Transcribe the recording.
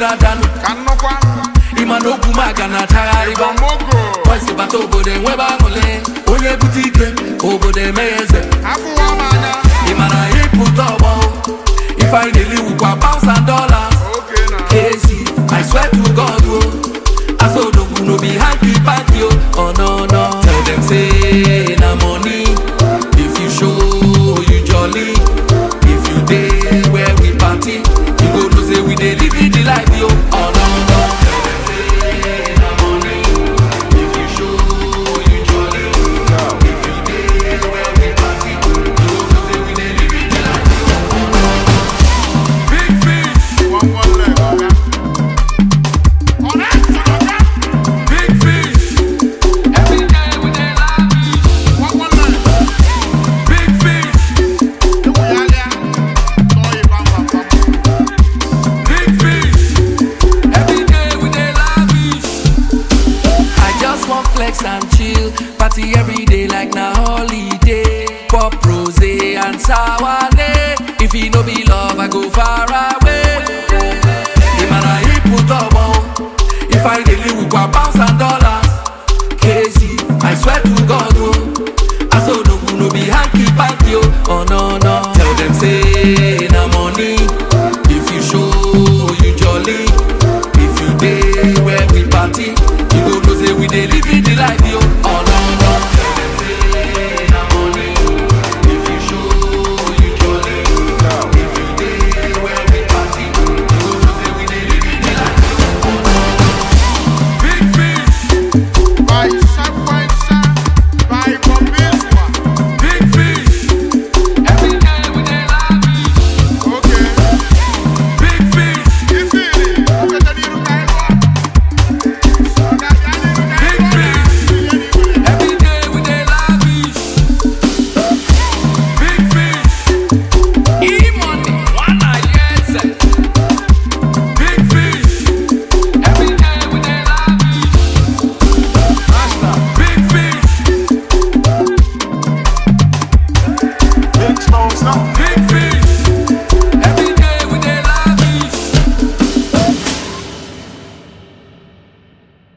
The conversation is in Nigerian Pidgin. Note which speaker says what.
Speaker 1: danu. Imano kumaga na chariba. Wasi bato bode weba mole. Onye butike obode meze. Imana hipu tobo. If I daily with $1,000. Easy, I swear to God, I saw no be happy party. Oh no no. Tell them say na money. If you show you jolly. If you day where we party, you go to say we dey live the life yo. Oh no no. Tell them say na money. If you show you jolly. If you day where we party, you go to say we dey live the life yo. Oh no no. Big fish. One leg. Big fish. Every day we dey lavish. One leg. Big fish. Big fish. Every day we dey lavish. I just want flex and chill. Party every day like na holiday. Pop rose and sour. If it no be love, I go far away.